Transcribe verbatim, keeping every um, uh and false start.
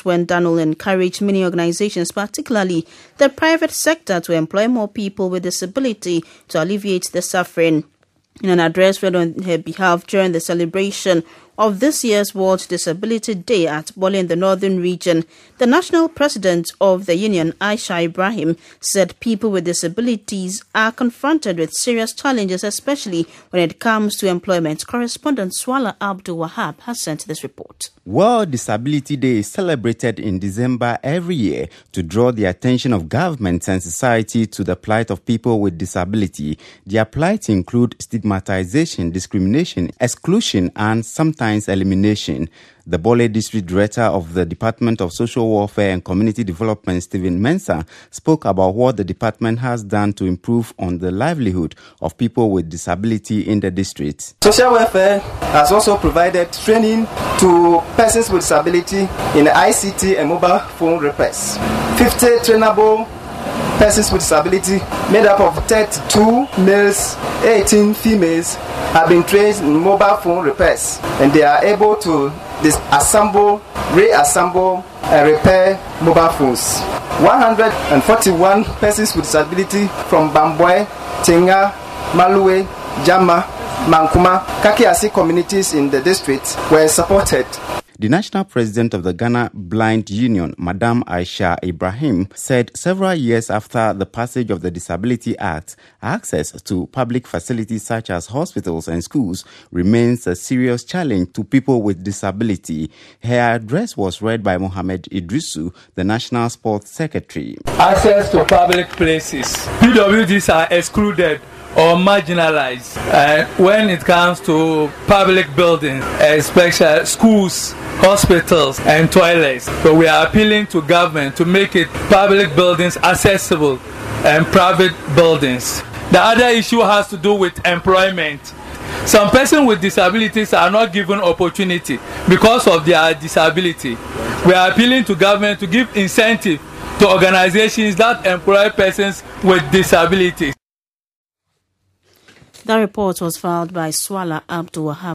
when Daniel encouraged many organizations, particularly the private sector, to employ more people with disability to alleviate the suffering. In an address read on her behalf during the celebration of this year's World Disability Day at Bole in the Northern Region, the national president of the union, Aisha Ibrahim, said people with disabilities are confronted with serious challenges, especially when it comes to employment. Correspondent Swala Abdul Wahab has sent this report. World Disability Day is celebrated in December every year to draw the attention of governments and society to the plight of people with disability. Their plight include stigmatization, discrimination, exclusion, and sometimes elimination. The Bole District Director of the Department of Social Welfare and Community Development, Stephen Mensah, spoke about what the department has done to improve on the livelihood of people with disability in the district. Social Welfare has also provided training to persons with disability in I C T and mobile phone repairs. fifty trainable persons with disability, made up of thirty-two males, eighteen females, have been trained in mobile phone repairs, and they are able to disassemble, reassemble, and repair mobile phones. one hundred forty-one persons with disability from Bambwe, Tinga, Malue, Jama, Mankuma, Kakiasi communities in the district were supported. The national president of the Ghana Blind Union, Madam Aisha Ibrahim, said several years after the passage of the Disability Act, access to public facilities such as hospitals and schools remains a serious challenge to people with disability. Her address was read by Mohamed Idrisu, the National Sports Secretary. Access to public places. P W Ds are excluded or marginalized uh, when it comes to public buildings, especially schools, hospitals, and toilets. So we are appealing to government to make it public buildings accessible and private buildings. The other issue has to do with employment. Some persons with disabilities are not given opportunity because of their disability. We are appealing to government to give incentive to organizations that employ persons with disabilities. The report was filed by Swala Abdul Wahab.